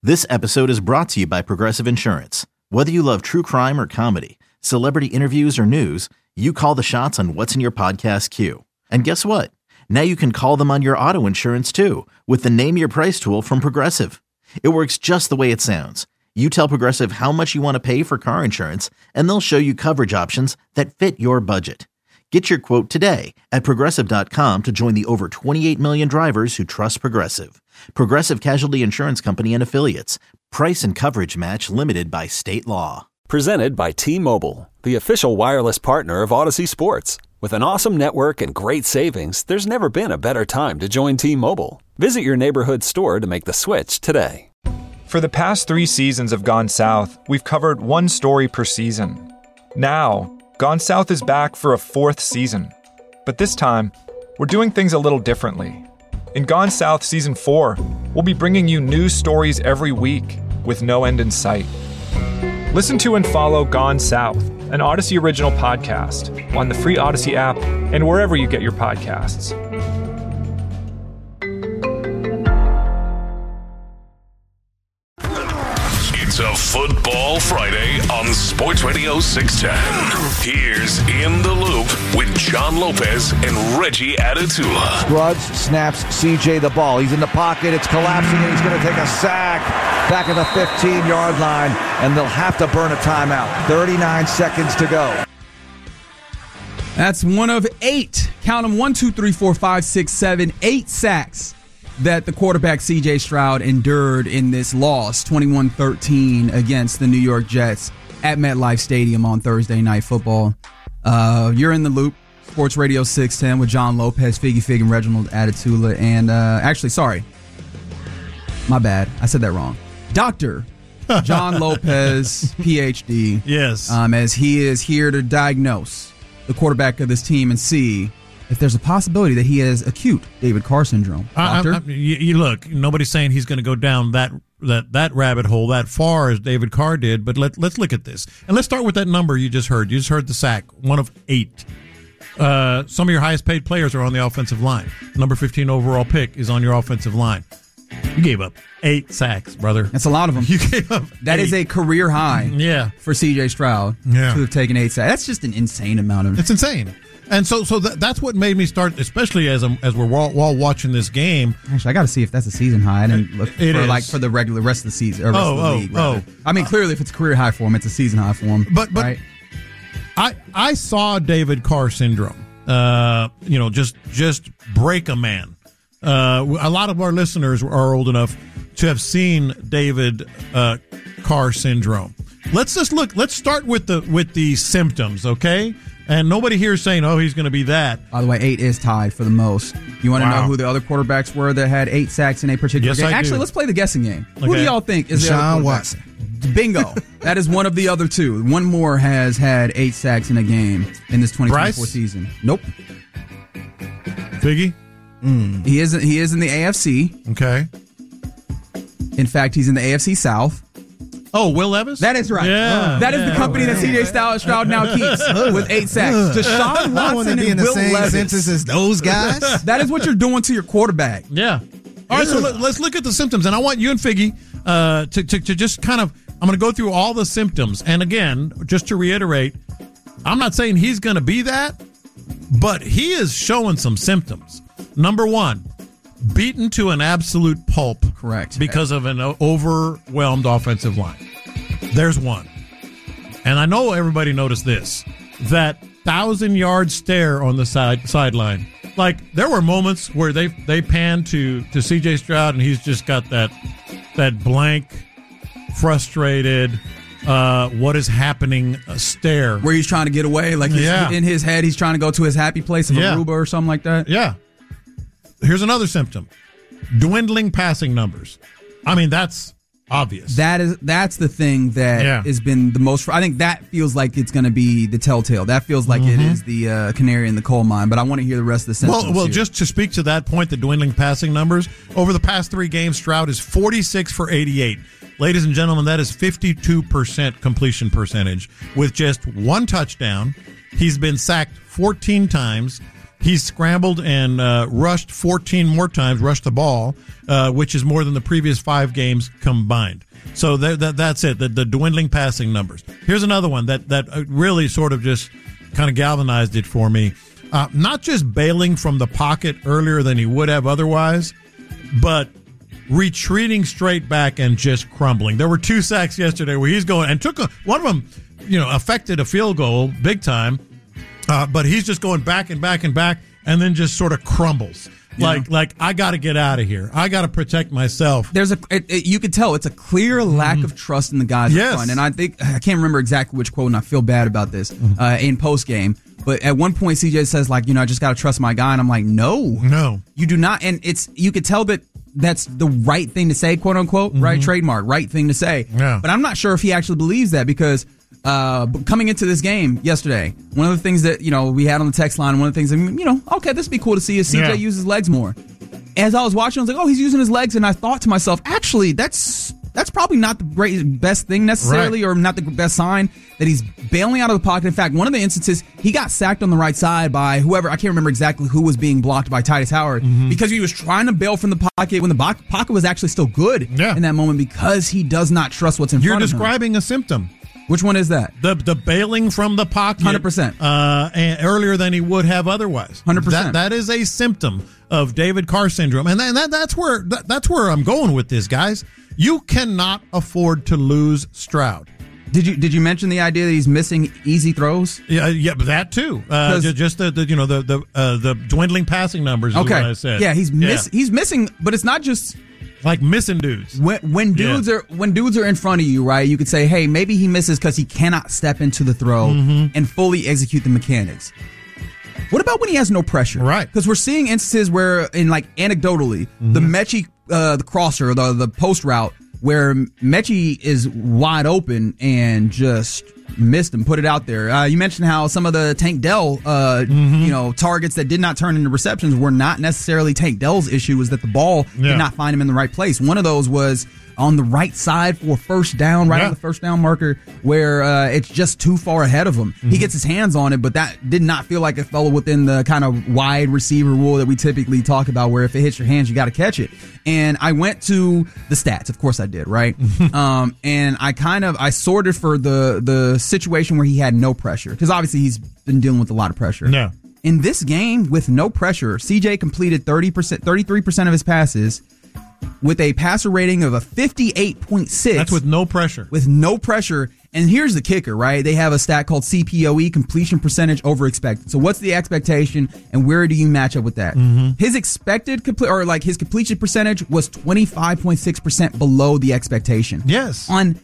This episode is brought to you by Progressive Insurance. Whether you love true crime or comedy, celebrity interviews or news, you call the shots on what's in your podcast queue. And guess what? Now you can call them on your auto insurance too with the Name Your Price tool from Progressive. It works just the way it sounds. You tell Progressive how much you want to pay for car insurance, and they'll show you coverage options that fit your budget. Get your quote today at Progressive.com to join the over 28 million drivers who trust Progressive. Progressive Casualty Insurance Company and Affiliates. Price and coverage match limited by state law. Presented by T-Mobile, the official wireless partner of Odyssey Sports. With an awesome network and great savings, there's never been a better time to join T-Mobile. Visit your neighborhood store to make the switch today. For the past 3 seasons of Gone South, we've covered one story per season. Now, Gone South is back for a 4th season. But this time, we're doing things a little differently. In Gone South Season 4, we'll be bringing you new stories every week with no end in sight. Listen to and follow Gone South, an Odyssey original podcast, on the free Odyssey app and wherever you get your podcasts. It's a Football Friday on Sports Radio 610. Here's In the Loop with John Lopez and Reggie Adetula. Scruggs snaps CJ the ball. He's in the pocket. It's collapsing, and he's going to take a sack back at the 15-yard line, and they'll have to burn a timeout. 39 seconds to go. That's one of 8. Count them, 1, 2, 3, 4, 5, 6, 7, 8 sacks that the quarterback C.J. Stroud endured in this loss, 21-13 against the New York Jets at MetLife Stadium on Thursday Night Football. You're in the loop, Sports Radio 610 with John Lopez, Figgy Fig, and Reginald Adetula. And actually, sorry, my bad, I said that wrong. Dr. John Lopez, Ph.D. Yes. As he is here to diagnose the quarterback of this team and see if there's a possibility that he has acute David Carr syndrome. Doctor? You look, nobody's saying he's going to go down that rabbit hole that far as David Carr did, but let's look at this. And let's start with that number you just heard. You just heard the sack, 1 of 8. Some of your highest paid players are on the offensive line. Number 15 overall pick is on your offensive line. You gave up 8 sacks, brother. That's a lot of them. You gave up That 8. is a career high for C.J. Stroud to have taken 8 sacks. That's just an insane amount of. It's insane. And so that's what made me start, especially as we're all watching this game. Actually, I got to see if that's a season high. I didn't look for the regular rest of the season. Or rest of the league, I mean, clearly, if it's a career high for him, it's a season high for him. But right? I saw David Carr syndrome. Just break a man. A lot of our listeners are old enough to have seen David Carr syndrome. Let's start with the symptoms, okay? And nobody here is saying, oh, he's going to be that. By the way, 8 is tied for the most. You want to know who the other quarterbacks were that had 8 sacks in a particular game? Actually, let's play the guessing game. Okay. Who do y'all think is the other Deshaun Watson? Bingo. That is one of the other 2. One more has had 8 sacks in a game in this 2024 season. Nope. Figgy? He is in the AFC. Okay. In fact, he's in the AFC South. Oh, Will Levis? That is right. Yeah. That is the company that C.J. Stroud now keeps with 8 sacks. Deshaun Watson and Will Levis. Sentence as those guys. That is what you're doing to your quarterback. Yeah. All right, so let's look at the symptoms. And I want you and Figgy to just kind of, I'm going to go through all the symptoms. And again, just to reiterate, I'm not saying he's going to be that, but he is showing some symptoms. Number 1, beaten to an absolute pulp. Correct. Because of an overwhelmed offensive line. There's one. And I know everybody noticed this. That 1,000-yard stare on the sideline. Like, there were moments where they panned to C.J. Stroud, and he's just got that blank, frustrated, what is happening stare. Where he's trying to get away. Like, in his head, he's trying to go to his happy place of Aruba or something like that. Yeah. Here's another symptom. Dwindling passing numbers. I mean, that's obvious. That's the thing that has been the most. I think that feels like it's going to be the telltale. That feels like it is the canary in the coal mine. But I want to hear the rest of the sentence. Well, just to speak to that point, the dwindling passing numbers over the past 3 games, Stroud is 46 for 88. Ladies and gentlemen, that is 52% completion percentage with just 1 touchdown. He's been sacked 14 times. He's scrambled and rushed 14 more times, rushed the ball, which is more than the previous 5 games combined. So that's it, the dwindling passing numbers. Here's another one that really sort of just kind of galvanized it for me. Not just bailing from the pocket earlier than he would have otherwise, but retreating straight back and just crumbling. There were 2 sacks yesterday where he's going and took one of them, affected a field goal big time. But he's just going back and back and back, and then just sort of crumbles. Yeah. Like I got to get out of here. I got to protect myself. There's you could tell it's a clear lack of trust in the guys up front. And I can't remember exactly which quote, and I feel bad about this in post game. But at one point, CJ says I just got to trust my guy, and I'm like, no, you do not. And you could tell that that's the right thing to say, quote unquote, right? Trademark, right thing to say. Yeah. But I'm not sure if he actually believes that because. Coming into this game yesterday, one of the things that, we had on the text line, one of the things that, okay, this would be cool to see is CJ use his legs more. As I was watching, I was like, oh, he's using his legs. And I thought to myself, actually, that's probably not the best thing necessarily, or not the best sign that he's bailing out of the pocket. In fact, one of the instances, he got sacked on the right side by whoever, I can't remember exactly who was being blocked by Titus Howard, because he was trying to bail from the pocket when the pocket was actually still good in that moment because he does not trust what's in front of him. You're describing a symptom. Which one is that? The bailing from the pocket, 100%, and earlier than he would have otherwise. 100%. That is a symptom of David Carr syndrome, and that's where I'm going with this, guys. You cannot afford to lose Stroud. Did you mention the idea that he's missing easy throws? Yeah, but that too. Just the dwindling passing numbers. Is what I said. Yeah, he's missing, but it's not just. Like missing dudes. When dudes are in front of you, right? You could say, hey, maybe he misses because he cannot step into the throw and fully execute the mechanics. What about when he has no pressure? Right. Because we're seeing instances where, anecdotally, the Mechie, the crosser, the post route, where Mechie is wide open and just missed him, put it out there. You mentioned how some of the Tank Dell, targets that did not turn into receptions were not necessarily Tank Dell's issue, was that the ball did not find him in the right place. One of those was on the right side for first down, on the first down marker, where it's just too far ahead of him. He gets his hands on it, but that did not feel like it fell within the kind of wide receiver rule that we typically talk about, where if it hits your hands, you got to catch it. And I went to the stats. Of course I did, right? And I sorted for the situation where he had no pressure, because obviously he's been dealing with a lot of pressure. No. In this game with no pressure, CJ completed 33% of his passes, with a passer rating of a 58.6. That's with no pressure. With no pressure. And here's the kicker, right? They have a stat called CPOE, completion percentage over expected. So what's the expectation, and where do you match up with that? His expected his completion percentage was 25.6% below the expectation. Yes. On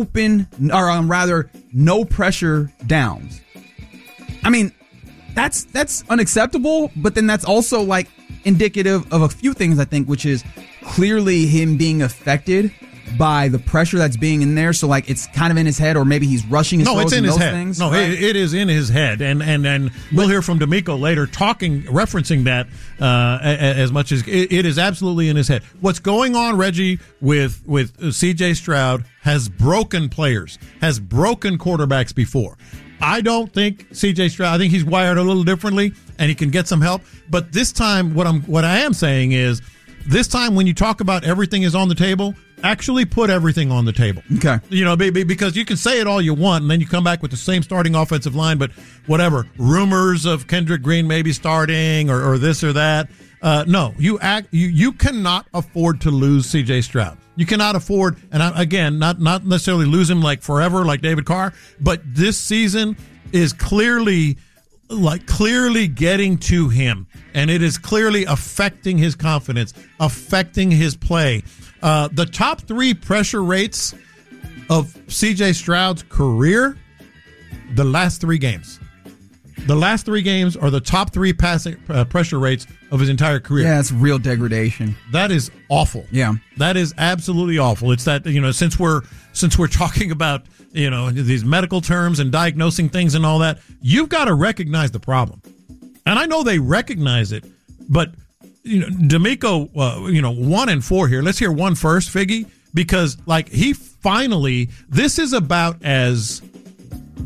no pressure downs. I mean, that's unacceptable, but then that's also indicative of a few things, I think, which is clearly him being affected by the pressure that's being in there. So it's kind of in his head, or maybe he's rushing his throws and those things. No, right? it is in his head, and we'll hear from D'Amico later referencing that as much as it is absolutely in his head. What's going on, Reggie, with CJ Stroud has broken players, has broken quarterbacks before. I don't think CJ Stroud, I think he's wired a little differently, and he can get some help. But this time, what I am saying is, this time when you talk about everything is on the table, actually put everything on the table. Okay. Because you can say it all you want, and then you come back with the same starting offensive line, but whatever, rumors of Kendrick Green maybe starting or this or that. No, you cannot afford to lose CJ Stroud. You cannot afford, and again, not necessarily lose him forever like David Carr, but this season is clearly getting to him, and it is clearly affecting his confidence, affecting his play. The top 3 pressure rates of CJ Stroud's career, the last 3 games. The last 3 games are the top 3 passing pressure rates of his entire career. Yeah, it's real degradation. That is awful. Yeah, that is absolutely awful. It's that since we're talking about these medical terms and diagnosing things and all that, you've got to recognize the problem. And I know they recognize it, but D'Amico, 1 and 4 here. Let's hear 1 first, Figgy, because he finally, this is about as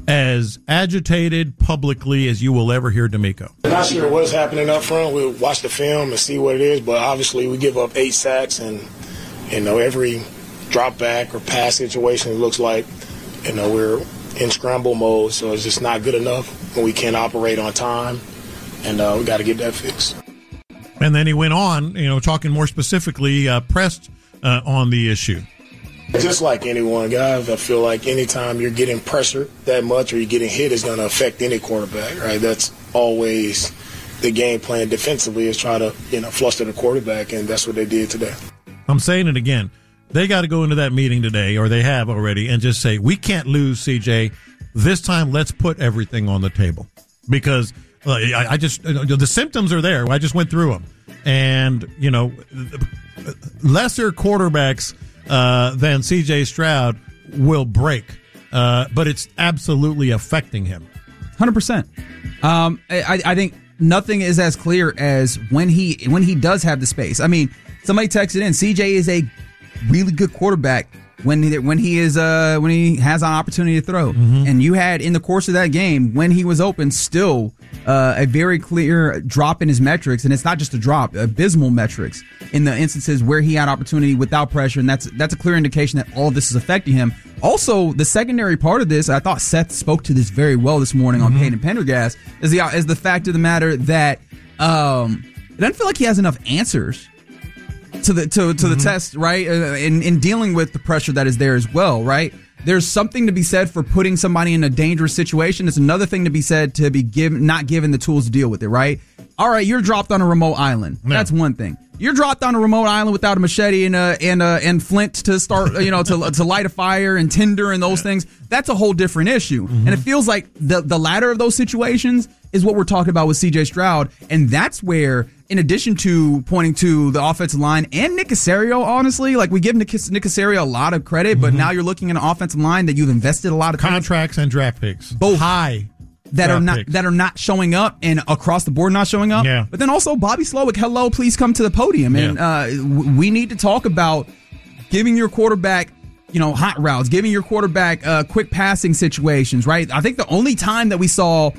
as agitated publicly as you will ever hear D'Amico. I'm not sure what's happening up front. We'll watch the film and see what it is, but obviously we give up 8 sacks, and every drop back or pass situation, it looks like we're in scramble mode, so it's just not good enough when we can't operate on time, and we got to get that fixed. And then he went on, talking more specifically, pressed on the issue. Just like anyone, guys, I feel like anytime you're getting pressure that much or you're getting hit, it's going to affect any quarterback, right? That's always the game plan defensively, is try to, fluster the quarterback, and that's what they did today. I'm saying it again. They got to go into that meeting today, or they have already, and just say, we can't lose, CJ. This time, let's put everything on the table. Because I just, the symptoms are there. I just went through them. And, lesser quarterbacks than C.J. Stroud will break, but it's absolutely affecting him. 100%. I think nothing is as clear as when he does have the space. I mean, somebody texted in, C.J. is a really good quarterback when he has an opportunity to throw. Mm-hmm. And you had, in the course of that game, when he was open, still a very clear drop in his metrics, and it's not just a drop, abysmal metrics in the instances where he had opportunity without pressure, and that's a clear indication that all of this is affecting him. Also, the secondary part of this, I thought Seth spoke to this very well this morning on Payne and Pendergast, is the fact of the matter that it doesn't feel like he has enough answers to the test, right? In dealing with the pressure that is there as well, right? There's something to be said for putting somebody in a dangerous situation. It's another thing to be said to be not given the tools to deal with it, right? All right, you're dropped on a remote island. Yeah. That's one thing. You're dropped on a remote island without a machete and flint to start, to light a fire and tinder and those things. That's a whole different issue. Mm-hmm. And it feels like the latter of those situations is what we're talking about with C.J. Stroud. And that's where, in addition to pointing to the offensive line and Nick Caserio, honestly, like we give Nick Caserio a lot of credit, but now you're looking at an offensive line that you've invested a lot of contracts and draft picks, both high. That are not showing up, and across the board not showing up. Yeah. But then also Bobby Slowick, hello, please come to the podium. And we need to talk about giving your quarterback, hot routes, giving your quarterback quick passing situations, right? I think the only time that we saw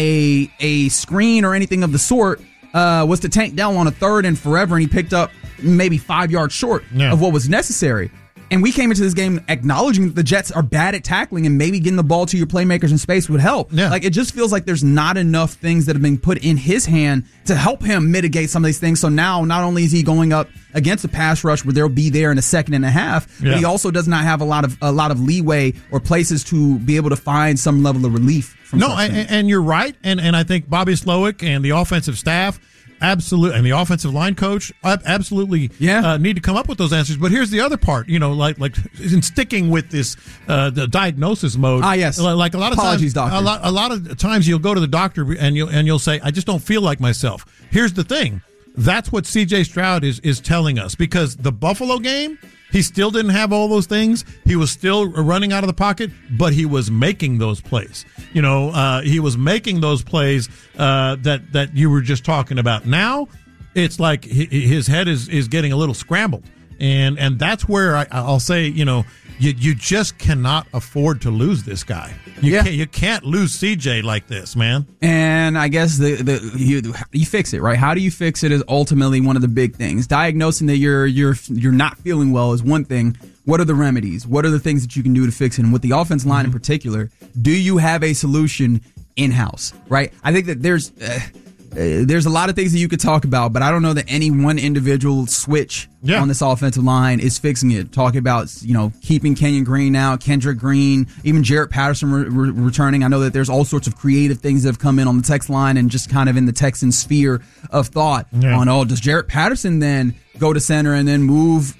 a screen or anything of the sort was to Tank Dell on a 3rd and forever, and he picked up maybe 5 yards short of what was necessary. And we came into this game acknowledging that the Jets are bad at tackling, and maybe getting the ball to your playmakers in space would help. Yeah. Like, it just feels like there's not enough things that have been put in his hand to help him mitigate some of these things. So now, not only is he going up against a pass rush where they'll be there in a second and a half, but he also does not have a lot of leeway or places to be able to find some level of relief from. No, and you're right. And I think Bobby Slowick and the offensive staff, absolutely, and the offensive line coach absolutely need to come up with those answers. But here's the other part, like in sticking with this the diagnosis mode. Yes. Like a lot of Apologies, times, doctor. a lot of times you'll go to the doctor and you'll say, I just don't feel like myself. Here's the thing. That's what C.J. Stroud is telling us, because the Buffalo game, he still didn't have all those things. He was still running out of the pocket, but he was making those plays. He was making those plays that you were just talking about. Now, it's like his head is getting a little scrambled, and that's where I'll say, you just cannot afford to lose this guy. You can't lose CJ like this, man. And I guess you fix it, right? How do you fix it is ultimately one of the big things. Diagnosing that you're not feeling well is one thing. What are the remedies? What are the things that you can do to fix it? And with the offense line in particular, do you have a solution in-house, right? I think that there's a lot of things that you could talk about, but I don't know that any one individual switch on this offensive line is fixing it. Talking about, keeping Kenyon Green out, Kendrick Green, even Jarrett Patterson returning. I know that there's all sorts of creative things that have come in on the text line and just kind of in the Texan sphere of thought on, does Jarrett Patterson then go to center and then move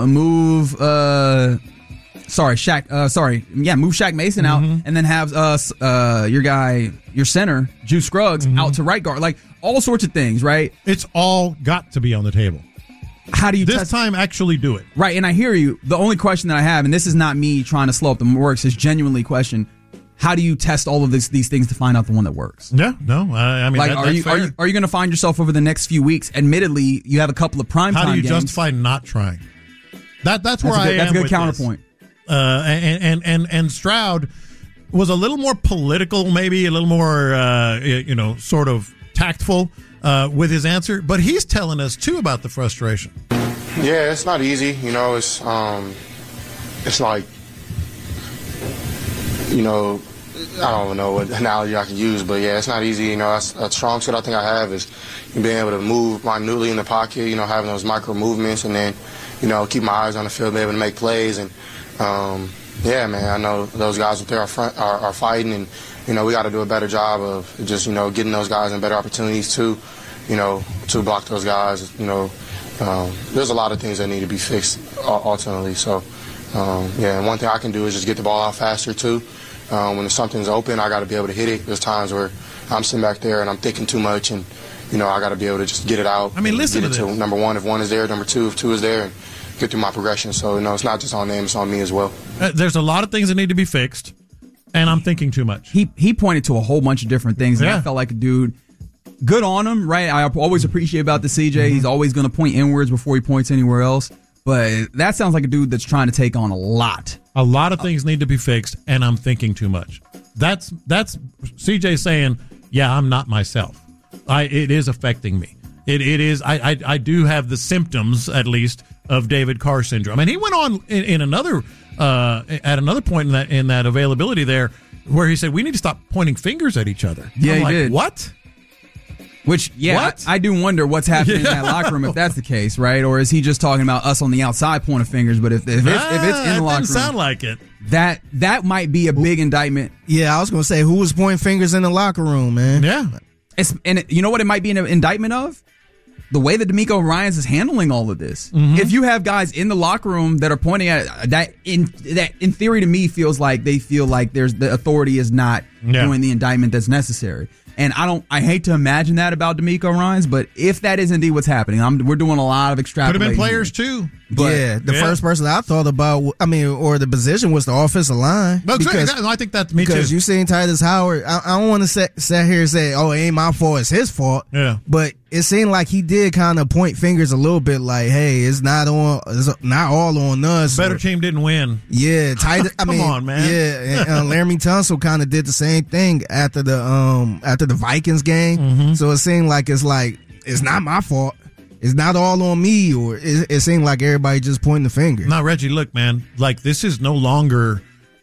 Shaq Mason out and then have your center, Juice Scruggs, out to right guard. Like, all sorts of things, right? It's all got to be on the table. How do you this time actually do it? Right, and I hear you. The only question that I have, and this is not me trying to slow up the works, is genuinely question, how do you test all of these things to find out the one that works? Yeah, no, I mean, like, that's fair. Are you going to find yourself over the next few weeks? Admittedly, you have a couple of primetime games. How do you justify not trying? That's where I am. That's a good counterpoint. And Stroud, was a little more political, maybe a little more, sort of tactful with his answer. But he's telling us, too, about the frustration. Yeah, it's not easy. It's like, I don't know what analogy I can use, but yeah, it's not easy. That's a strong skill I think I have is being able to move minutely in the pocket, having those micro movements, and then, keep my eyes on the field, be able to make plays. And, yeah, man, I know those guys up there are fighting, and, we got to do a better job of just, getting those guys in better opportunities to block those guys. There's a lot of things that need to be fixed ultimately. So, and one thing I can do is just get the ball out faster, too. When something's open, I got to be able to hit it. There's times where I'm sitting back there and I'm thinking too much, and I got to be able to just get it out. I mean, listen to this. Number one, if one is there. Number two, if two is there, and get through my progression. So it's not just on them; it's on me as well. There's a lot of things that need to be fixed, and I'm thinking too much. He pointed to a whole bunch of different things, and I felt like a dude. Good on him, right? I always appreciate about the CJ. Mm-hmm. He's always going to point inwards before he points anywhere else. But that sounds like a dude that's trying to take on a lot. A lot of things need to be fixed, and I'm thinking too much. That's CJ saying, yeah, I'm not myself. It is affecting me. It is. I do have the symptoms, at least, of David Carr syndrome. And he went on in another at another point in that availability there, where he said we need to stop pointing fingers at each other. Yeah, I'm he like, did. What? Which, yeah, I do wonder what's happening in that locker room if that's the case, right? Or is he just talking about us on the outside pointing fingers? But if it's in the locker room, sound like it. That might be a big indictment. Yeah, I was going to say, who was pointing fingers in the locker room, man? Yeah. You know what it might be an indictment of? The way that D'Amico Ryans is handling all of this. Mm-hmm. If you have guys in the locker room that are pointing at that in theory to me feels like they feel like the authority is not doing the indictment that's necessary. And I hate to imagine that about D'Amico Ryans, but if that is indeed what's happening, we're doing a lot of extrapolating. Could have been players too. But the first person I thought about, or the position was the offensive line. No, I think that's me too. Because you seen Titus Howard, I don't want to sit here and say, oh, it ain't my fault, it's his fault. Yeah. But it seemed like he did kind of point fingers a little bit, like, hey, it's not all on us. Better team didn't win. Yeah, Titus. Come on, man. Yeah, and Laramie Tunsil kind of did the same thing after the Vikings game. Mm-hmm. So it seemed like it's not my fault. It's not all on me, or it seemed like everybody just pointing the finger. Now, Reggie, look, man, like this is no longer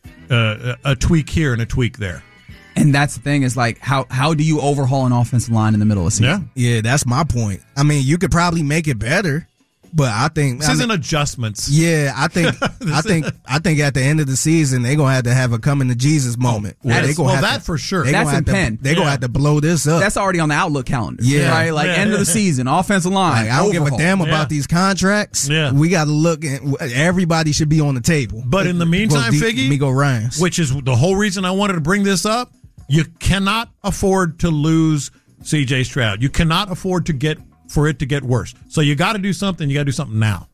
a tweak here and a tweak there. And that's the thing is like, how do you overhaul an offensive line in the middle of the season? Yeah, that's my point. I mean, you could probably make it better. But I think this isn't adjustments. Yeah, I think at the end of the season they're gonna have to have a coming to Jesus moment. For sure. That's in pen. They're gonna have to blow this up. That's already on the Outlook calendar. Yeah, right. Like end of the season, offensive line. Like, I don't give a damn about these contracts. Yeah, we got to look at everybody should be on the table. But in the meantime, Figgy, D'Amico Ryans, which is the whole reason I wanted to bring this up, you cannot afford to lose C.J. Stroud. You cannot afford for it to get worse. So you got to do something. You got to do something now.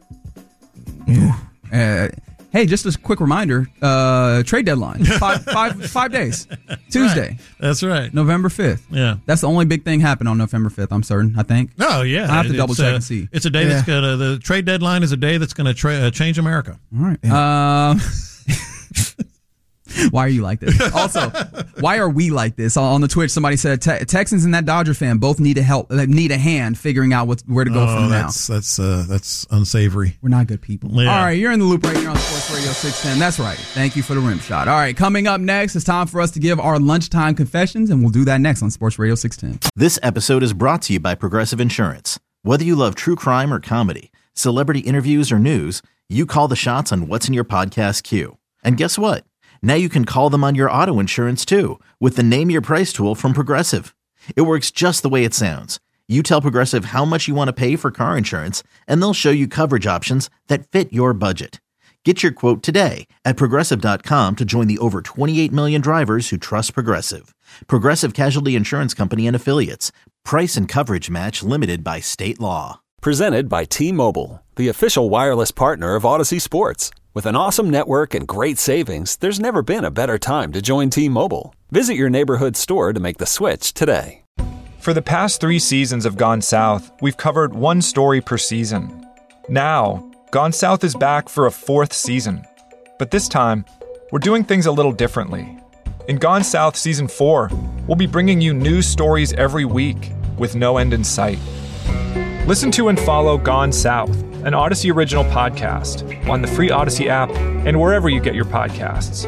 Hey, just a quick reminder, trade deadline, five days, Tuesday. Right. That's right. November 5th. Yeah. That's the only big thing happening on November 5th, I'm certain, I think. Oh, yeah. I have to double check and see. It's a day that's going to, the trade deadline is a day that's going to change America. All right. Yeah. Why are you like this? Also, why are we like this? On the Twitch, somebody said Texans and that Dodger fan both need a hand figuring out where to go from now. That's unsavory. We're not good people. Yeah. All right, you're in the loop right here on Sports Radio 610. That's right. Thank you for the rim shot. All right, coming up next, it's time for us to give our lunchtime confessions, and we'll do that next on Sports Radio 610. This episode is brought to you by Progressive Insurance. Whether you love true crime or comedy, celebrity interviews or news, you call the shots on what's in your podcast queue. And guess what? Now you can call them on your auto insurance too with the Name Your Price tool from Progressive. It works just the way it sounds. You tell Progressive how much you want to pay for car insurance, and they'll show you coverage options that fit your budget. Get your quote today at Progressive.com to join the over 28 million drivers who trust Progressive. Progressive Casualty Insurance Company and Affiliates. Price and coverage match limited by state law. Presented by T-Mobile, the official wireless partner of Odyssey Sports. With an awesome network and great savings, there's never been a better time to join T-Mobile. Visit your neighborhood store to make the switch today. For the past 3 seasons of Gone South, we've covered one story per season. Now, Gone South is back for a 4th season. But this time, we're doing things a little differently. In Gone South Season 4, we'll be bringing you news stories every week with no end in sight. Listen to and follow Gone South, an Odyssey original podcast, on the free Odyssey app and wherever you get your podcasts.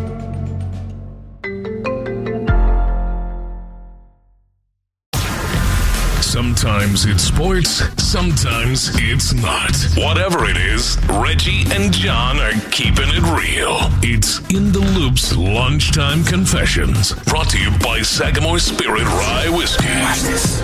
Sometimes it's sports, sometimes it's not. Whatever it is, Reggie and John are keeping it real. It's In the Loop's Lunchtime Confessions, brought to you by Sagamore Spirit Rye Whiskey. Watch this.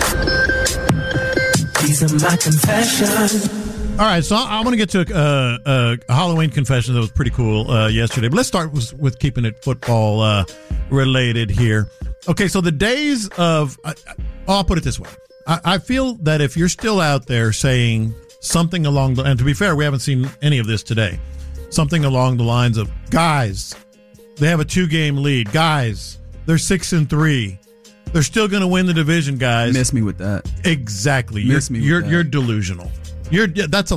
These are my confessions. All right, so I want to get to a Halloween confession that was pretty cool yesterday. But let's start with keeping it football related here. Okay, so the days of I'll put it this way. I feel that if you're still out there saying something along the, and to be fair, we haven't seen any of this today, something along the lines of, guys, they have a 2-game lead. Guys, they're 6-3. They're still going to win the division, guys. Miss me with that. Exactly. You're delusional. The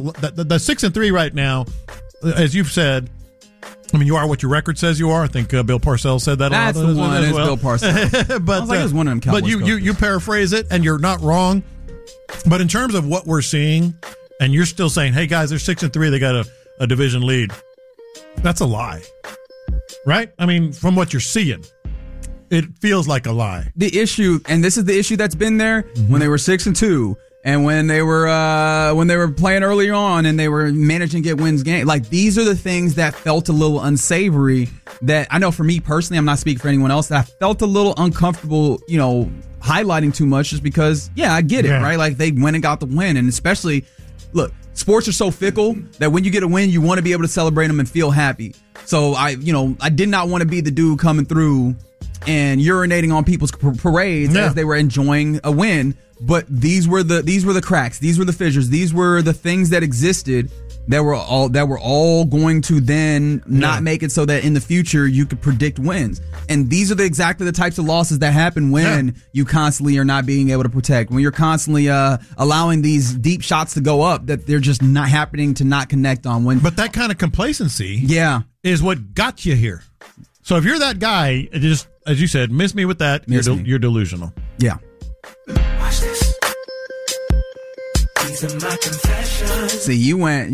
6-3 right now, as you've said. I mean, you are what your record says you are. I think Bill Parcells said that. That's a lot the one. It's well. Bill Parcells. But I was like, it was one of them Cowboys but you paraphrase it, and you're not wrong. But in terms of what we're seeing, and you're still saying, "Hey guys, they're 6-3. They got a division lead." That's a lie, right? I mean, from what you're seeing, it feels like a lie. The issue, and this is the issue that's been there when they were 6-2. And when they were playing early on and they were managing to get wins game, like these are the things that felt a little unsavory. That I know for me personally, I'm not speaking for anyone else, that I felt a little uncomfortable, highlighting too much, just because, I get it, right? Like they went and got the win, and especially, look, sports are so fickle that when you get a win, you want to be able to celebrate them and feel happy. So I did not want to be the dude coming through and urinating on people's parades as they were enjoying a win. But these were the cracks. These were the fissures. These were the things that existed that were all going to then not make it so that in the future you could predict wins. And these are exactly the types of losses that happen when you constantly are not being able to protect. When you're constantly allowing these deep shots to go up that they're just not happening to not connect on. But that kind of complacency is what got you here. So if you're that guy, just as you said, miss me with that, you're delusional. Yeah. Watch this. These are my confessions. See, you went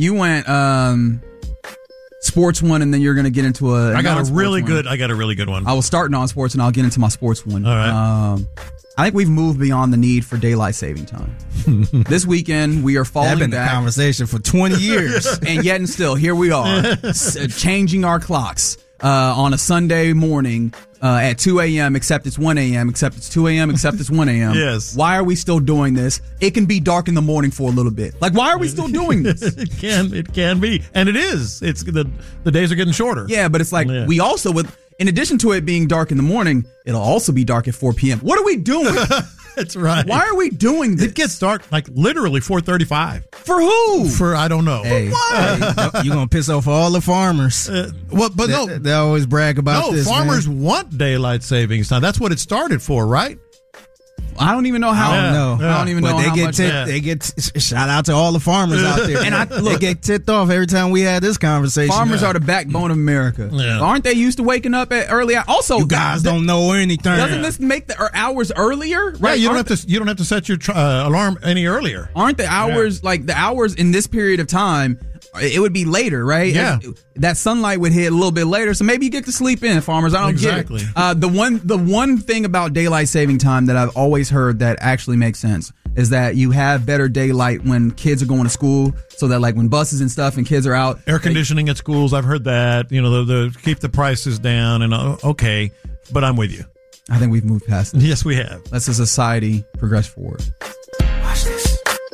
sports one, and then you're going to get into I got a really good one. I was starting on sports, and I'll get into my sports one. All right. I think we've moved beyond the need for daylight saving time. This weekend, we are falling back. That's been the conversation for 20 years. And yet and still, here we are, changing our clocks on a Sunday morning at 2 a.m., except it's 1 a.m., except it's 2 a.m., except it's 1 a.m. Yes. Why are we still doing this? It can be dark in the morning for a little bit. Like, why are we still doing this? It can be. And it is. It's the days are getting shorter. Yeah, but it's like we also, in addition to it being dark in the morning, it'll also be dark at 4 p.m. What are we doing? That's right. Why are we doing this? It gets dark like literally 4:35. For who? For I don't know. Hey, what? You're going to piss off all the farmers. They always brag about this. No, farmers want daylight savings time. That's what it started for, right? I don't even know how. I don't even know how much. They get shout out to all the farmers out there. And they get tipped off every time we had this conversation. Farmers are the backbone of America. Yeah. Aren't they used to waking up at early? Also, you guys don't know anything. Doesn't this make the hours earlier? Right? Yeah, you don't have to set your alarm any earlier. Aren't the hours like the hours in this period of time? It would be later, right? Yeah. That sunlight would hit a little bit later, so maybe you get to sleep in, farmers. I don't get it. The one thing about daylight saving time that I've always heard that actually makes sense is that you have better daylight when kids are going to school, so that like when buses and stuff and kids are out. Air conditioning at schools, I've heard that. The keep the prices down and okay, but I'm with you. I think we've moved past this. Yes, we have. Let's as a society progress forward. Watch this.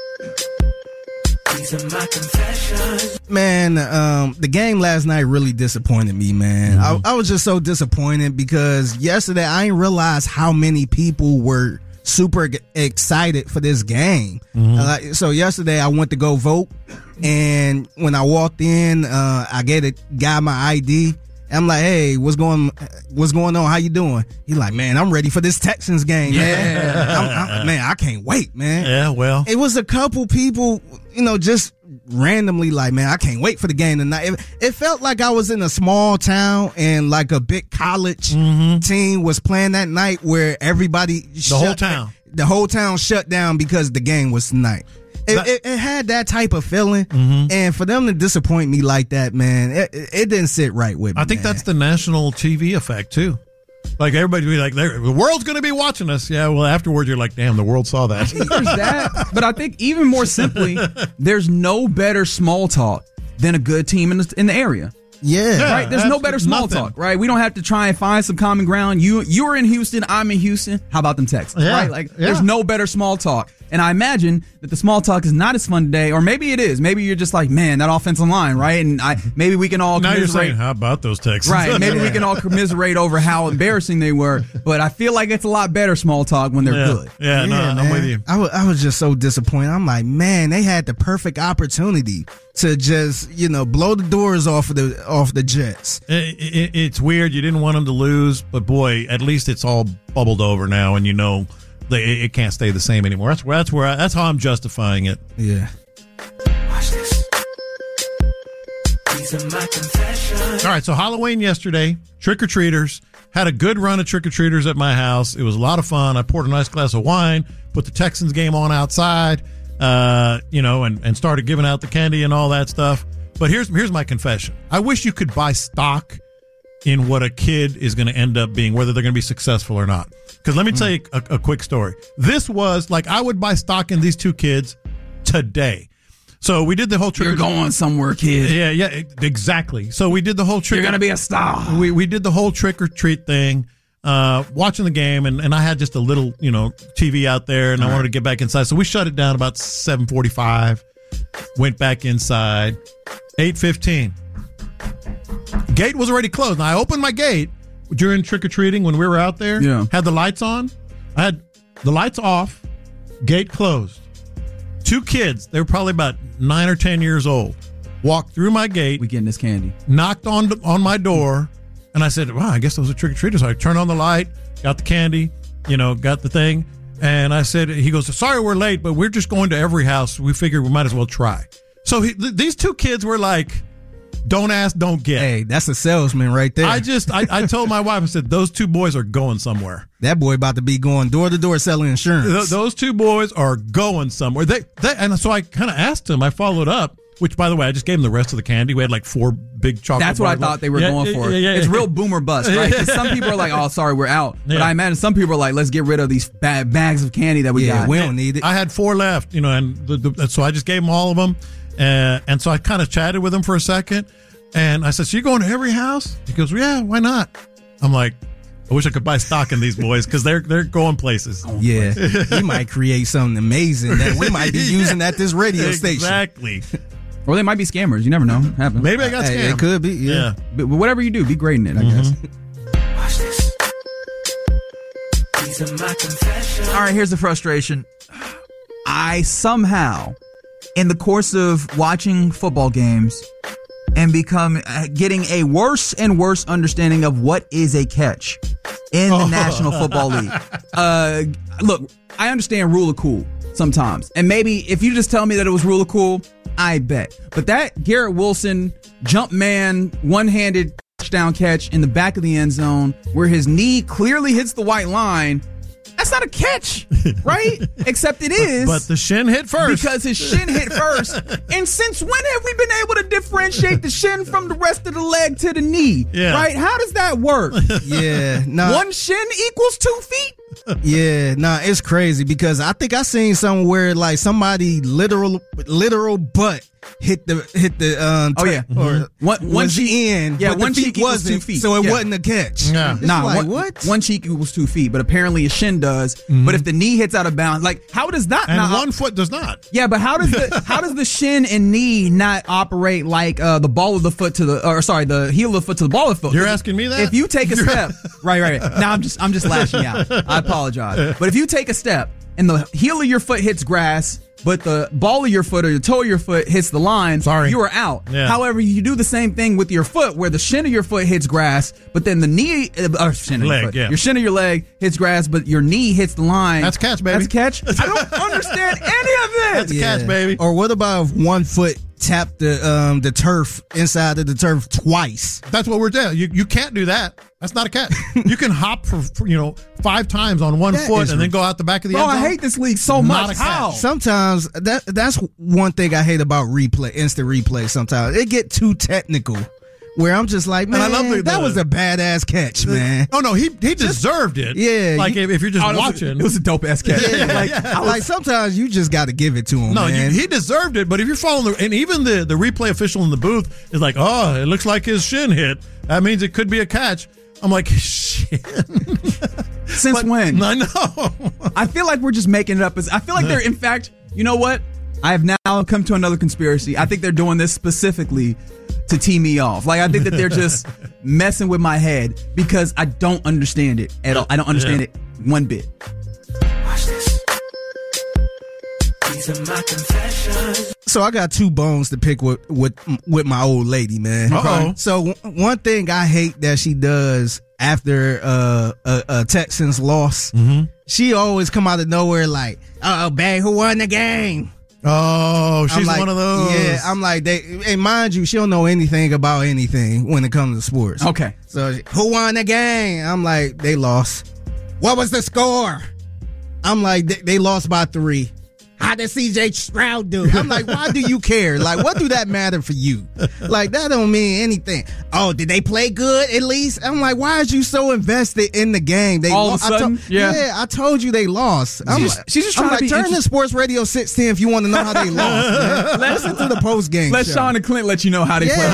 These are my confessions. Man, the game last night really disappointed me, man. Mm-hmm. I was just so disappointed because yesterday I didn't realize how many people were super excited for this game. Mm-hmm. So yesterday I went to go vote, and when I walked in, I gave a guy my ID. I'm like, hey, what's going on? How you doing? He's like, man, I'm ready for this Texans game, man. Man, I can't wait, man. Yeah, well. It was a couple people, just randomly like, man, I can't wait for the game tonight. It felt like I was in a small town and like a big college team was playing that night where everybody the whole town shut down because the game was tonight. It had that type of feeling, and for them to disappoint me like that, man, it didn't sit right with me. I think that's the national TV effect too. Like everybody be like, the world's going to be watching us. Yeah, well, afterwards you're like, damn, the world saw that. There's that, but I think even more simply, there's no better small talk than a good team in the area. Yeah, right. There's no better small talk, right? We don't have to try and find some common ground. You're in Houston, I'm in Houston. How about them Texans? Yeah. Right? Like, there's no better small talk. And I imagine that the small talk is not as fun today, or maybe it is. Maybe you're just like, man, that offensive line, right? And maybe we can all now commiserate. You're saying, how about those Texans? Right. Maybe we can all commiserate over how embarrassing they were. But I feel like it's a lot better small talk when they're good. Yeah, no, I'm with you. I was just so disappointed. I'm like, man, they had the perfect opportunity to just, blow the doors off the Jets. It's weird. You didn't want them to lose, but boy, at least it's all bubbled over now, and it can't stay the same anymore. That's how I'm justifying it. Yeah. Watch this. These are my confessions. All right, so Halloween yesterday, trick-or-treaters. Had a good run of trick-or-treaters at my house. It was a lot of fun. I poured a nice glass of wine, put the Texans game on outside, and started giving out the candy and all that stuff. But here's my confession. I wish you could buy stock in what a kid is going to end up being, whether they're going to be successful or not. Because let me tell you a quick story. This was like, I would buy stock in these two kids today. So we did the whole trick. You're going somewhere, kid. Yeah, exactly. So we did the whole trick. You're going to be a star. We did the whole trick or treat thing, watching the game, and I had just a little, TV out there, and I wanted to get back inside. So we shut it down about 7:45, went back inside, 8:15. Gate was already closed. Now I opened my gate during trick-or-treating when we were out there. Yeah. Had the lights on. I had the lights off, gate closed. Two kids, they were probably about 9 or 10 years old, walked through my gate. We getting this candy. Knocked on my door, and I said, wow, I guess those are trick-or-treaters. So I turned on the light, got the candy, got the thing. And I said, he goes, sorry we're late, but we're just going to every house. We figured we might as well try. So these two kids were like, don't ask, don't get. Hey, that's a salesman right there. I told my wife, I said, those two boys are going somewhere. That boy about to be going door to door selling insurance. Those two boys are going somewhere. And so I kind of asked him, I followed up, which, by the way, I just gave him the rest of the candy. We had like 4 big chocolate That's what I thought they were going for. It's real boomer bust, right? 'Cause some people are like, oh, sorry, we're out. But I imagine some people are like, let's get rid of these bad bags of candy that we got. We don't need it. I had 4 left, and so I just gave them all of them. And so I kind of chatted with him for a second. And I said, so you're going to every house? He goes, well, yeah, why not? I'm like, I wish I could buy stock in these boys because they're going places. Yeah, he might create something amazing that we might be using at this radio station. Exactly. Or they might be scammers. You never know. Happens. Maybe I got scammed. It could be, yeah. But whatever you do, be great in it, I guess. Watch this. These are my confessions. All right, here's the frustration. I somehow, in the course of watching football games, and getting a worse and worse understanding of what is a catch in the National Football League. Look, I understand rule of cool sometimes. And maybe if you just tell me that it was rule of cool, I bet. But that Garrett Wilson jump man, one-handed touchdown catch in the back of the end zone where his knee clearly hits the white line, that's not a catch, right? Except it is. But the shin hit first. Because his shin hit first. And since when have we been able to differentiate the shin from the rest of the leg to the knee? Yeah. Right? How does that work? Yeah. No. One shin equals 2 feet? Yeah, it's crazy because I think I seen somewhere like somebody literal butt hit the or one cheek in, yeah, but one the cheek feet equals 2 wasn't, feet, so it yeah. wasn't a catch. Yeah. Nah, like, what? One cheek equals 2 feet, but apparently a shin does. But if the knee hits out of bounds, like how does that and not? one foot does not. Yeah, but how does the shin and knee not operate like the ball of the foot to the heel of the foot to the ball of the foot? You're asking me that? If you take a step, right. Now I'm just lashing out. I apologize, but if you take a step and the heel of your foot hits grass, but the ball of your foot or the toe of your foot hits the line, you are out. Yeah. However, you do the same thing with your foot where the shin of your foot hits grass, but then the knee, your shin of your leg hits grass, but your knee hits the line. That's catch, baby. That's catch? I don't understand any of this. That's catch, baby. Or what about if one foot tapped the turf inside of the turf twice. That's what we're doing. You can't do that. That's not a catch. You can hop for 5 times on one foot and then go out the back of the end zone. I hate this league so much. How? Sometimes that's one thing I hate about instant replay. Sometimes it get too technical. Where I'm just like, man, that was a badass catch, man. Oh no, he deserved it. Yeah, like if you're just watching, it was a dope ass catch. Yeah, like sometimes you just got to give it to him. No, man. He deserved it. But if you're following and even the replay official in the booth is like, oh, it looks like his shin hit. That means it could be a catch. I'm like, shit. Since when? I know. I feel like we're just making it up. I feel like they're, in fact, you know what? I have now come to another conspiracy. I think they're doing this specifically to tee me off. Like, I think that they're just messing with my head because I don't understand it at all. I don't understand it one bit. Watch this. These are my confessions. So I got 2 bones to pick with my old lady, man. Uh-oh. So one thing I hate that she does after a Texans loss, she always come out of nowhere like, "Oh, babe, who won the game?" Oh, she's like, one of those. Yeah, I'm like, and mind you, she don't know anything about anything when it comes to sports. Okay. So, who won the game? I'm like, they lost. What was the score? I'm like, they lost by 3. How did CJ Stroud do? I'm like, why do you care? Like, what do that matter for you? Like, that don't mean anything. Oh, did they play good at least? I'm like, why is you so invested in the game? They all of a sudden? I told you they lost. She's just trying to be turn to Sports Radio 610 if you want to know how they lost. Man. Listen to the post game. Let Sean and Clint let you know how they play.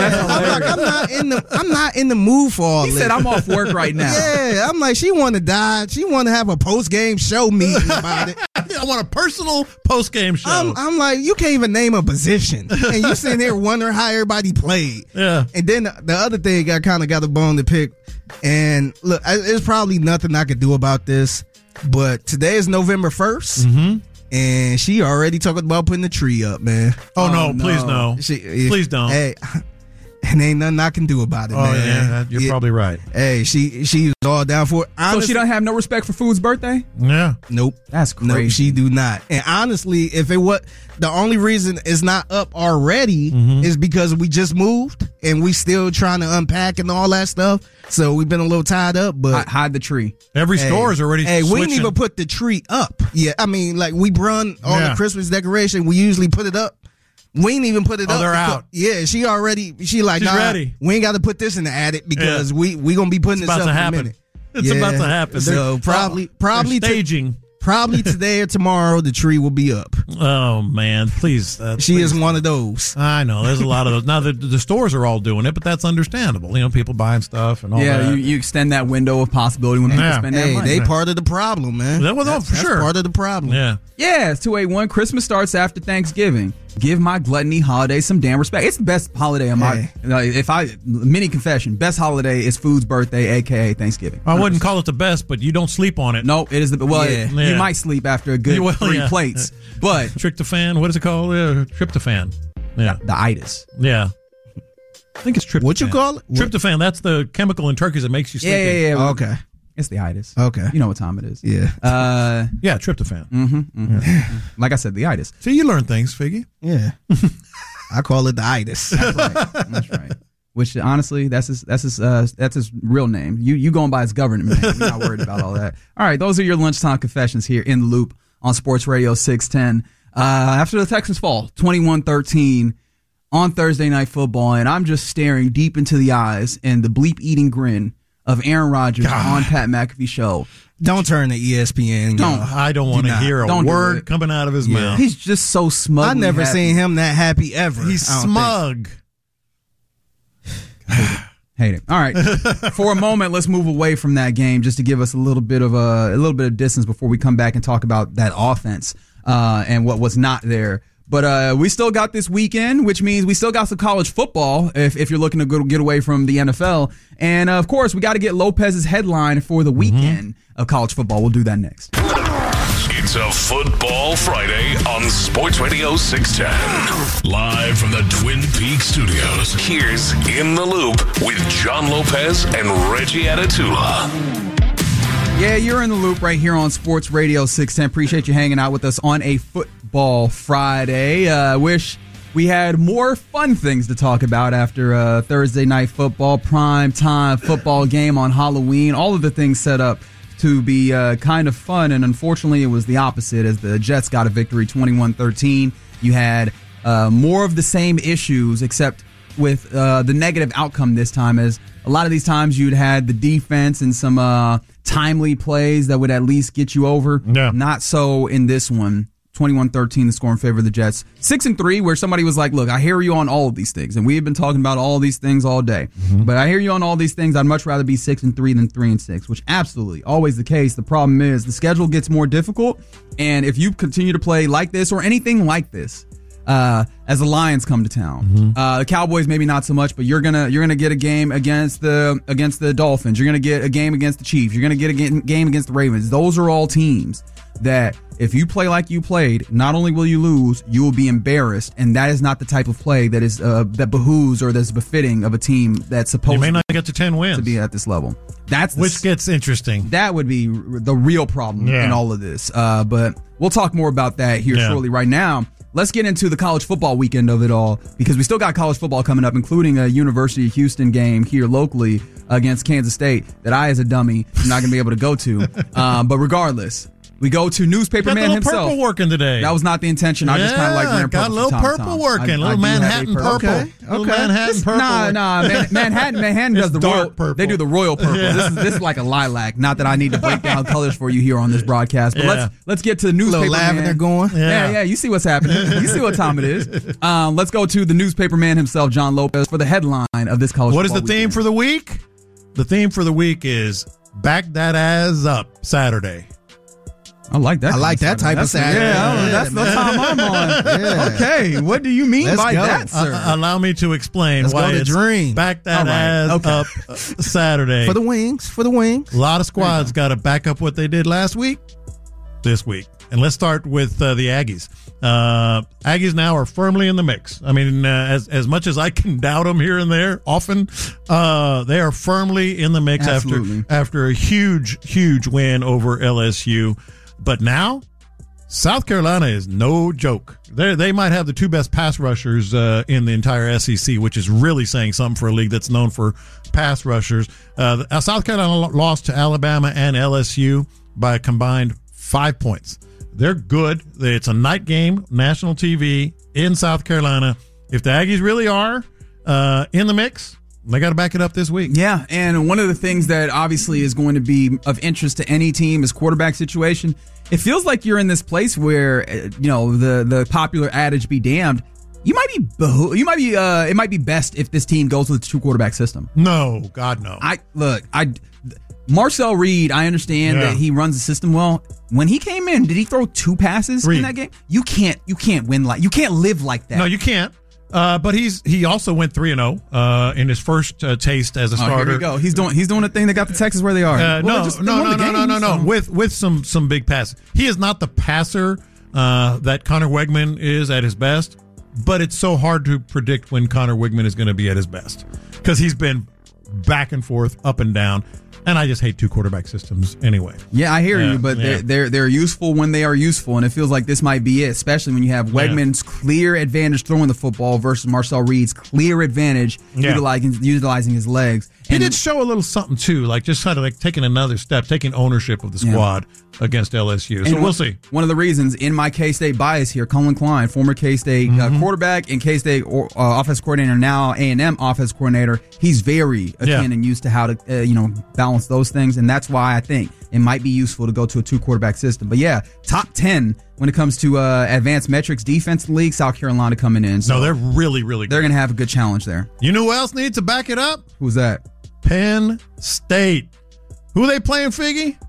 I'm not in the mood for all this. He said I'm off work right now. Yeah, I'm like, she want to die. She want to have a post game show meeting about it. I want a personal post-game show. I'm like, you can't even name a position. And you sitting there wondering how everybody played. Yeah. And then the other thing, I kind of got a bone to pick. And look, there's probably nothing I could do about this. But today is November 1st. Mm-hmm. And she already talking about putting the tree up, man. Oh, no, please no. Please don't. Hey, and ain't nothing I can do about it, man. Yeah, you're probably right. Hey, she's all down for it. Honestly, so she don't have no respect for Food's birthday? Yeah. Nope. That's crazy. Nope, she do not. And honestly, if it was the only reason it's not up already is because we just moved and we still trying to unpack and all that stuff. So we've been a little tied up, but hide the tree. Every store is already switching. We didn't even put the tree up. Yeah, I mean, like we run all the Christmas decoration. We usually put it up. We ain't even put it up. They're out. Yeah, she like, she's ready. We ain't got to put this in the attic because we gonna be putting this up in a minute. It's about to happen. So probably staging. Probably today or tomorrow the tree will be up. Oh man, please. She is one of those. I know. There's a lot of those. Now the stores are all doing it, but that's understandable. You know, people buying stuff and all that. Yeah, you extend that window of possibility when people spend that money. They part of the problem, man. For sure. Part of the problem. Yeah. Yeah, it's 281. Christmas starts after Thanksgiving. Give my gluttony holiday some damn respect. It's the best holiday of my. Mini confession, best holiday is Food's birthday, aka Thanksgiving. 100%. I wouldn't call it the best, but you don't sleep on it. No, it is the you might sleep after a good 3 plates, but tryptophan. What is it called? Tryptophan. Yeah, the itis. Yeah. I think it's tryptophan. What you call it? Tryptophan. That's the chemical in turkeys that makes you sleepy. Yeah. Okay. It's the itis. Okay. You know what time it is. Yeah. Yeah, tryptophan. Mm-hmm. Like I said, the itis. See, you learn things, Figgy. Yeah. I call it the itis. That's right. That's right. Which honestly, that's his real name. You going by his government name. You're not worried about all that. All right, those are your lunchtime confessions here in the Loop on Sports Radio 610. After the Texans fall 21-13 on Thursday Night Football, and I'm just staring deep into the eyes and the bleep-eating grin of Aaron Rodgers on Pat McAfee show. Don't turn to ESPN. I don't want to hear a word coming out of his mouth. He's just so smug. I've never seen him that happy ever. He's smug. Hate it. All right. For a moment, let's move away from that game just to give us a little bit of distance before we come back and talk about that offense and what was not there. But we still got this weekend, which means we still got some college football if you're looking to get away from the NFL. And, of course, we got to get Lopez's headline for the weekend of college football. We'll do that next. It's a Football Friday on Sports Radio 610. Live from the Twin Peaks studios, here's In the Loop with John Lopez and Reggie Atatula. Yeah, you're in the loop right here on Sports Radio 610. Appreciate you hanging out with us on a Football Friday. Wish We had more fun things to talk about after Thursday night football, prime time football game on Halloween. All of the things set up to be kind of fun, and unfortunately it was the opposite as the Jets got a victory 21-13. You had more of the same issues except with the negative outcome this time, as a lot of these times you'd had the defense and some timely plays that would at least get you over. Yeah. Not so in this one. 21-13, the score in favor of the Jets. 6-3, where somebody was like, look, I hear you on all of these things, and we have been talking about all these things all day. But I hear you on all these things. I'd much rather be 6-3 than 3-6, which absolutely always the case. The problem is the schedule gets more difficult, and if you continue to play like this or anything like this, as the Lions come to town, the Cowboys maybe not so much, but you're gonna get a game against the Dolphins. You're gonna get a game against the Chiefs. You're gonna get a game against the Ravens. Those are all teams that if you play like you played, not only will you lose, you will be embarrassed, and that is not the type of play that is that behooves or that's befitting of a team that's supposed You may not get to 10 wins to be at this level. Which gets interesting. That would be the real problem in all of this. But we'll talk more about that here shortly. Right now, let's get into the college football weekend of it all, because we still got college football coming up, including a University of Houston game here locally against Kansas State that I, as a dummy, am not going to be able to go to. But regardless, we go to newspaper man himself. Got a little purple working today. That was not the intention. I just kind of like wearing purple. Got a little purple working. Little Manhattan purple. Okay. Little Manhattan purple. Manhattan does the royal purple. They do the royal purple. Yeah. This is like a lilac. Not that I need to break down colors for you here on this broadcast. But let's get to the newspaper little lavender man. going. Yeah. You see what's happening. You see what time it is. Let's go to the newspaper man himself, John Lopez, for the headline of this college. What is the theme for the week? The theme for the week is back that ass up Saturday. I like that. I like that type of Saturday. Yeah, that's the time I'm on. Okay, what do you mean by that, sir? Allow me to explain why it's dream. Back that ass up Saturday. For the wings. A lot of squads got to back up what they did last week, this week. And let's start with the Aggies. Aggies now are firmly in the mix. I mean, as much as I can doubt them here and there, often they are firmly in the mix after a huge win over LSU. But now, South Carolina is no joke. They might have the two best pass rushers in the entire SEC, which is really saying something for a league that's known for pass rushers. South Carolina lost to Alabama and LSU by a combined 5 points. They're good. It's a night game, national TV in South Carolina. If the Aggies really are in the mix, they got to back it up this week. Yeah, and one of the things that obviously is going to be of interest to any team is quarterback situation. It feels like you're in this place where, the popular adage "be damned." It might be best if this team goes with a two quarterback system. No, God no. Marcel Reed, I understand that he runs the system well. When he came in, did he throw 2 passes in that game? You can't win you can't live like that. No, you can't. But he also went 3-0 in his first taste as a starter. Here we go. He's doing a thing that got the Texans where they are. No. With some big passes. He is not the passer that Connor Wegman is at his best, but it's so hard to predict when Connor Wegman is going to be at his best because he's been back and forth, up and down. And I just hate two quarterback systems anyway. Yeah, I hear you, but they're useful when they are useful, and it feels like this might be it, especially when you have Wegman's clear advantage throwing the football versus Marcel Reed's clear advantage utilizing his legs. He did show a little something too, like just kind of like taking another step, taking ownership of the squad against LSU. So we'll see. One of the reasons in my K-State bias here, Cullen Klein, former K-State quarterback and K-State offensive coordinator, now A&M offensive coordinator, he's very akin and used to how to balance those things, and that's why I think it might be useful to go to a two quarterback system. But top 10 when it comes to advanced metrics defense league, South Carolina coming in. So no, they're really, really good. They're going to have a good challenge there. You know who else needs to back it up? Who's that? Penn State. Who are they playing, Figgy?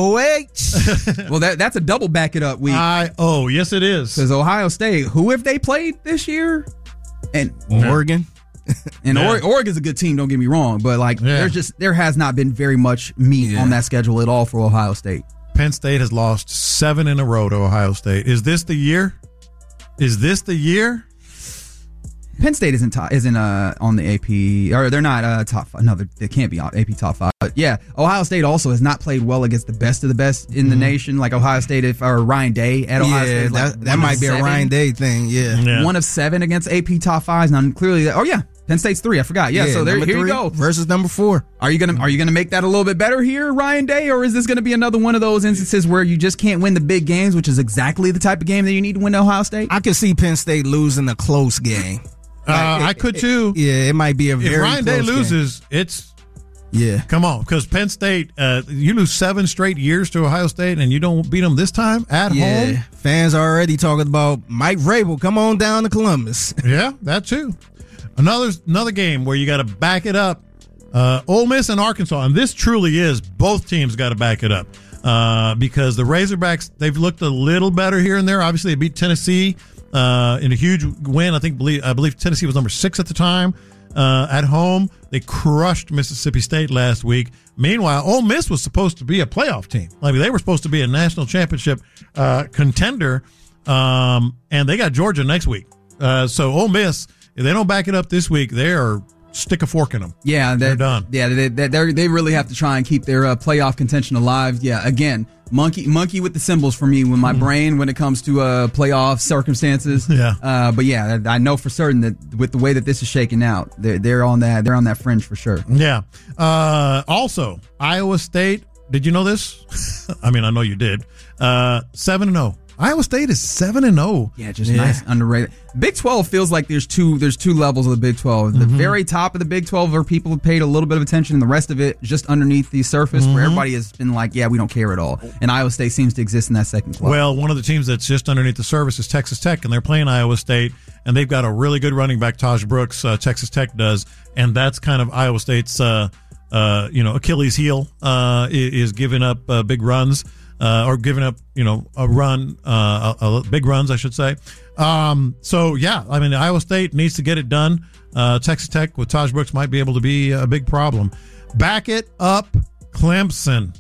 OH. Well, that's a double back it up week. Yes, it is. Because Ohio State, who have they played this year? And Oregon. And Oregon's a good team, don't get me wrong, but there has not been very much meat on that schedule at all for Ohio State. Penn State has lost 7 in a row to Ohio State. Is this the year? Penn State isn't on the AP, or they're not top 5. No, they can't be on AP top 5. But yeah, Ohio State also has not played well against the best of the best in the nation. Like Ohio State, or Ryan Day at Ohio State. That might be a Ryan Day thing. Yeah. 1 of 7 against AP top 5s. Now clearly, Penn State's 3. I forgot. Yeah, so here you go. Versus number 4. Are you gonna make that a little bit better here, Ryan Day, or is this gonna be another one of those instances where you just can't win the big games, which is exactly the type of game that you need to win to Ohio State? I could see Penn State losing a close game. I could too. It might be a very if Ryan Day close loses, game. it's yeah. Come on, because Penn State, you lose 7 straight years to Ohio State, and you don't beat them this time at home. Fans are already talking about Mike Vrabel. Come on down to Columbus. Yeah, that too. Another game where you got to back it up. Ole Miss and Arkansas, and this truly is both teams got to back it up because the Razorbacks, they've looked a little better here and there. Obviously, they beat Tennessee in a huge win. I believe Tennessee was number 6 at the time. At home, they crushed Mississippi State last week. Meanwhile, Ole Miss was supposed to be a playoff team. I mean, they were supposed to be a national championship contender, and they got Georgia next week. So Ole Miss, if they don't back it up this week, they are stick a fork in them. Yeah, they're done. Yeah, they really have to try and keep their playoff contention alive. Yeah, again, monkey with the symbols for me when my brain when it comes to playoff circumstances. Yeah. But yeah, I know for certain that with the way that this is shaking out, they're on that fringe for sure. Yeah. Also, Iowa State. Did you know this? I mean, I know you did. 7-0. Iowa State is 7-0. Yeah, just nice, underrated. Big 12 feels like there's two levels of the Big 12. The very top of the Big 12 are people who paid a little bit of attention, and the rest of it just underneath the surface where everybody has been like, yeah, we don't care at all. And Iowa State seems to exist in that second club. Well, one of the teams that's just underneath the surface is Texas Tech, and they're playing Iowa State, and they've got a really good running back, Taj Brooks, Texas Tech does, and that's kind of Iowa State's Achilles heel is giving up big runs. Or giving up, a run, big runs, I should say. So, yeah, I mean, Iowa State needs to get it done. Texas Tech with Taj Brooks might be able to be a big problem. Back it up, Clemson,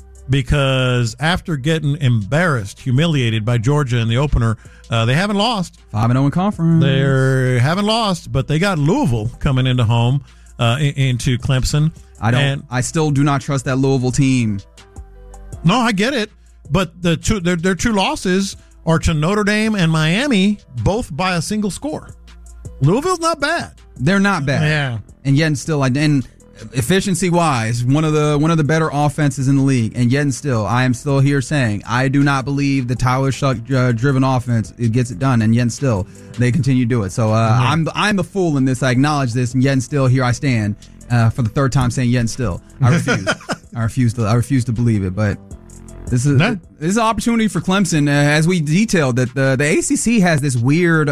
because after getting embarrassed, humiliated by Georgia in the opener, they haven't lost. 5-0 in conference. They haven't lost, but they got Louisville coming into home, into Clemson. I still do not trust that Louisville team. No, I get it, but their two losses are to Notre Dame and Miami, both by a single score. Louisville's not bad. They're not bad. Yeah, and yet and still, and efficiency wise, one of the better offenses in the league. And yet and still, I am still here saying I do not believe the Tyler Shuck driven offense gets it done. And yet and still, they continue to do it. So I'm the fool in this. I acknowledge this, and yet and still, here I stand for the third time saying yet and still. I refuse. I refuse to believe it, but. This is an opportunity for Clemson, as we detailed that the ACC has this weird,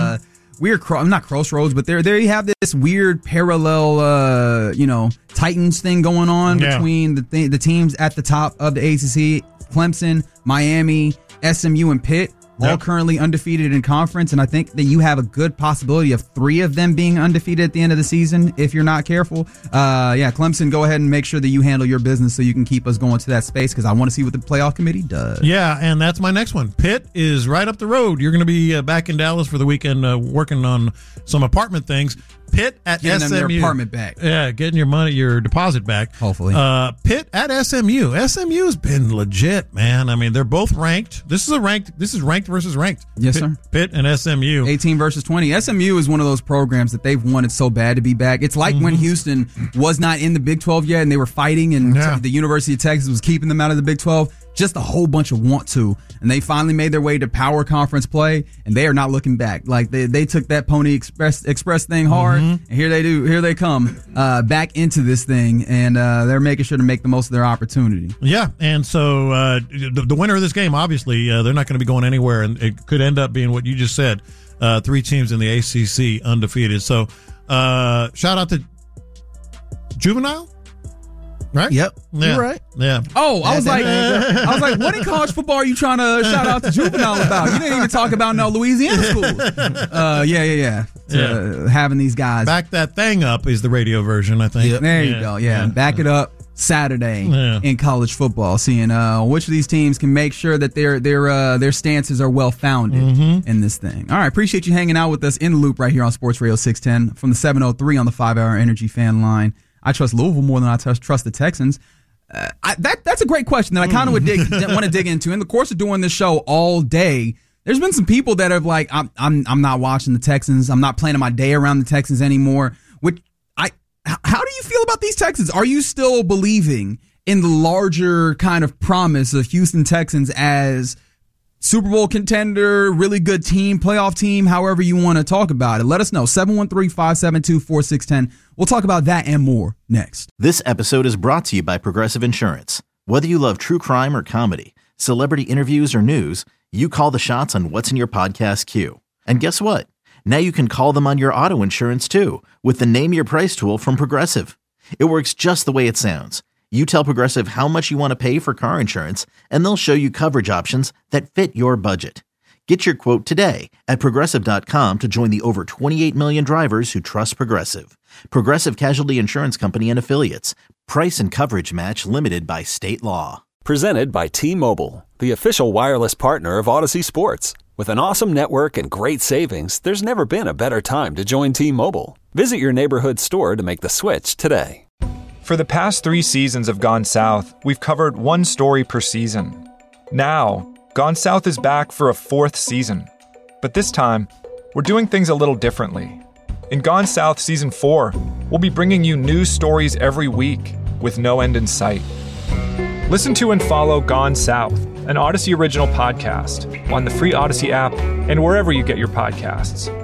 not crossroads, but there you have this weird parallel, Titans thing going on between the teams at the top of the ACC: Clemson, Miami, SMU, and Pitt. All currently undefeated in conference, and I think that you have a good possibility of 3 of them being undefeated at the end of the season if you're not careful. Clemson, go ahead and make sure that you handle your business so you can keep us going to that space, because I want to see what the playoff committee does. Yeah, and that's my next one. Pitt is right up the road. You're going to be back in Dallas for the weekend working on some apartment things. Pitt at getting SMU. Them their apartment back. Yeah, getting your deposit back. Hopefully. Pitt at SMU. SMU has been legit, man. I mean, they're both ranked. This is ranked versus ranked. Yes, sir. Pitt and SMU. 18 versus 20. SMU is one of those programs that they've wanted so bad to be back. It's like when Houston was not in the Big 12 yet, and they were fighting, and the University of Texas was keeping them out of the Big 12. Just a whole bunch of want to, and they finally made their way to power conference play, and they are not looking back. Like they took that Pony Express thing hard, and here they come back into this thing, and they're making sure to make the most of their opportunity. Yeah, and so the winner of this game, obviously, they're not going to be going anywhere, and it could end up being what you just said: 3 teams in the ACC undefeated. So shout out to Juvenile. Right? Yep. Yeah. You're right. Yeah. Oh, I was like, what in college football are you trying to shout out to Juvenile about? You didn't even talk about no Louisiana schools. Yeah. Having these guys back that thing up is the radio version, I think. Yep. There you go. Yeah. Back it up. Saturday in college football, seeing which of these teams can make sure that their stances are well founded in this thing. All right, appreciate you hanging out with us in the loop right here on Sports Radio 610 from the 703 on the 5-hour Energy fan line. I trust Louisville more than I trust the Texans. That's a great question that I kind of would want to dig into. In the course of doing this show all day, there's been some people that have like, I'm not watching the Texans. I'm not planning my day around the Texans anymore. How do you feel about these Texans? Are you still believing in the larger kind of promise of Houston Texans as Super Bowl contender, really good team, playoff team, however you want to talk about it? Let us know. 713-572-4610. We'll talk about that and more next. This episode is brought to you by Progressive Insurance. Whether you love true crime or comedy, celebrity interviews or news, you call the shots on what's in your podcast queue. And guess what? Now you can call them on your auto insurance too with the Name Your Price tool from Progressive. It works just the way it sounds. You tell Progressive how much you want to pay for car insurance, and they'll show you coverage options that fit your budget. Get your quote today at Progressive.com to join the over 28 million drivers who trust Progressive. Progressive Casualty Insurance Company and Affiliates. Price and coverage match limited by state law. Presented by T-Mobile, the official wireless partner of Odyssey Sports. With an awesome network and great savings, there's never been a better time to join T-Mobile. Visit your neighborhood store to make the switch today. For the past 3 seasons of Gone South, we've covered one story per season. Now, Gone South is back for a 4th season. But this time, we're doing things a little differently. In Gone South Season 4, we'll be bringing you new stories every week with no end in sight. Listen to and follow Gone South, an Odyssey original podcast, on the free Odyssey app and wherever you get your podcasts.